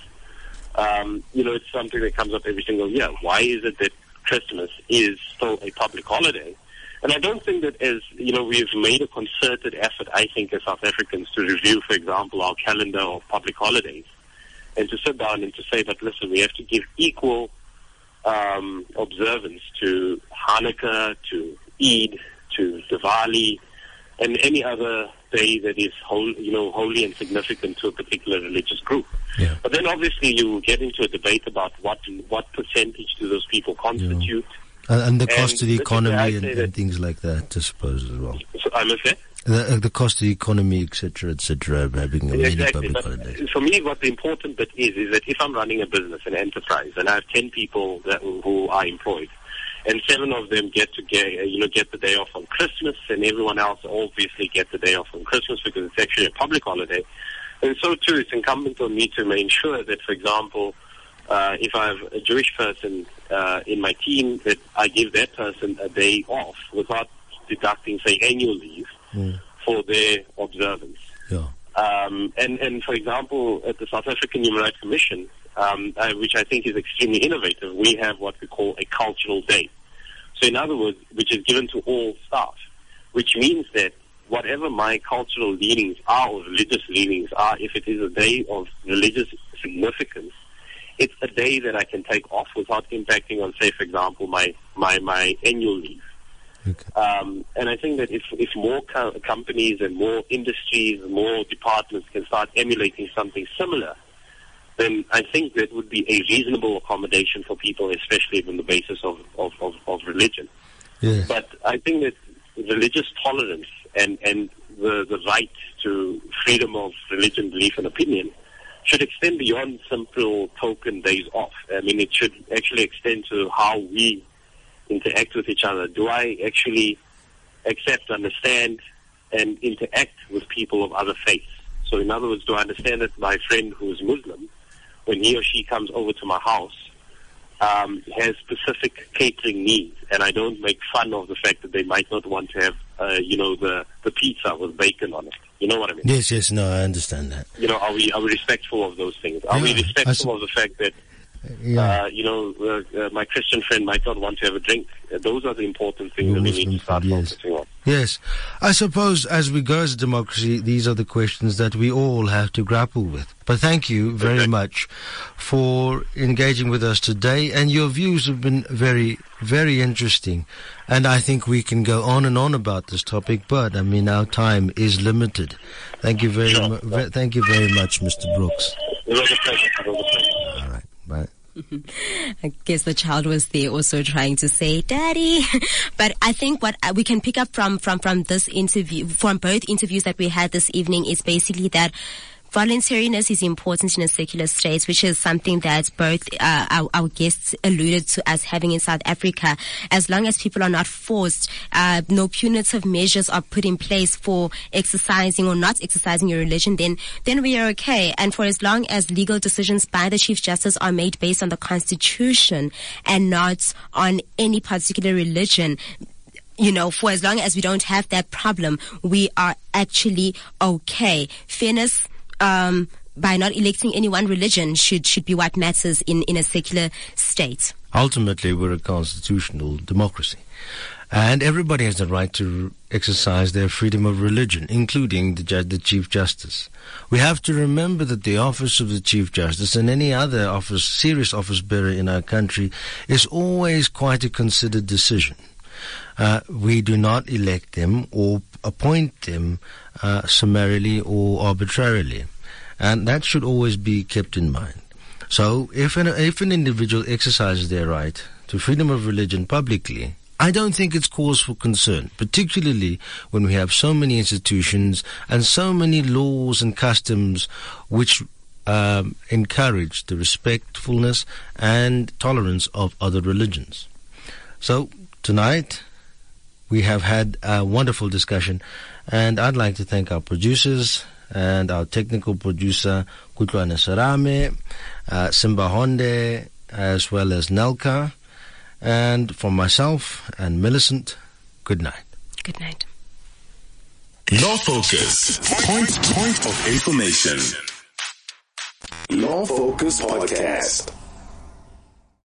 Speaker 11: It's something that comes up every single year. Why is it that Christmas is still a public holiday? And I don't think that we've made a concerted effort, I think, as South Africans to review, for example, our calendar of public holidays and to sit down and to say, but listen, we have to give equal observance to Hanukkah, to Eid, to Diwali, and any other day that is holy and significant to a particular religious group.
Speaker 4: Yeah.
Speaker 11: But then obviously you get into a debate about what percentage do those people constitute.
Speaker 4: And the cost to the economy and things like that, I suppose, as well.
Speaker 11: So I must say?
Speaker 4: The cost to the economy, etc., having many public holidays.
Speaker 11: For me, what the important bit is that if I'm running a business, an enterprise, and I have 10 people who are employed, and 7 of them get the day off on Christmas, and everyone else obviously get the day off on Christmas because it's actually a public holiday. And so too, it's incumbent on me to ensure that, for example, if I have a Jewish person in my team, that I give that person a day off without deducting, say, annual leave for their observance.
Speaker 4: Yeah.
Speaker 11: And for example, at the South African Human Rights Commission, which I think is extremely innovative, we have what we call a cultural day. So in other words, which is given to all staff, which means that whatever my cultural leanings are or religious leanings are, if it is a day of religious significance, it's a day that I can take off without impacting on, say, for example, my annual leave.
Speaker 4: Okay.
Speaker 11: And I think that if more companies and more industries, more departments can start emulating something similar, then I think that would be a reasonable accommodation for people, especially on the basis of religion.
Speaker 4: Yes.
Speaker 11: But I think that religious tolerance and the right to freedom of religion, belief, and opinion should extend beyond simple token days off. I mean, it should actually extend to how we interact with each other. Do I actually accept, understand, and interact with people of other faiths? So in other words, do I understand that my friend who is Muslim, when he or she comes over to my house, has specific catering needs, and I don't make fun of the fact that they might not want to have, the pizza with bacon on it. You know what I mean?
Speaker 4: Yes, no, I understand that.
Speaker 11: Are we respectful of those things? Are we respectful of the fact that My Christian friend might not want to have a drink. Those are the important things that we need to start focusing on.
Speaker 4: Yes. I suppose as we go as a democracy, these are the questions that we all have to grapple with. But thank you very much for engaging with us today. And your views have been very, very interesting. And I think we can go on and on about this topic, but I mean, our time is limited. Thank you very much. Thank you very much, Mr. Brooks.
Speaker 11: It was a pleasure.
Speaker 4: All right. Bye.
Speaker 3: I guess the child was there also trying to say, Daddy. But I think what we can pick up from this interview, from both interviews that we had this evening, is basically that voluntariness is important in a secular state, which is something that both our guests alluded to us having in South Africa. As long as people are not forced, no punitive measures are put in place for exercising or not exercising your religion, then we are okay. And for as long as legal decisions by the Chief Justice are made based on the Constitution and not on any particular religion, for as long as we don't have that problem, we are actually okay. Fairness, by not electing any one religion should be what matters in a secular state.
Speaker 4: Ultimately, we're a constitutional democracy. And everybody has the right to exercise their freedom of religion, including the Chief Justice. We have to remember that the office of the Chief Justice and any other serious office bearer in our country is always quite a considered decision. We do not elect them or appoint them summarily or arbitrarily. And that should always be kept in mind. So if an individual exercises their right to freedom of religion publicly, I don't think it's cause for concern, particularly when we have so many institutions and so many laws and customs which encourage the respectfulness and tolerance of other religions. So tonight, we have had a wonderful discussion, and I'd like to thank our producers and our technical producer, Kutlwana Sarame, Simba Honde, as well as Nelka, and for myself and Millicent, good night.
Speaker 3: Good night.
Speaker 1: Law Focus, point of information. Law Focus Podcast.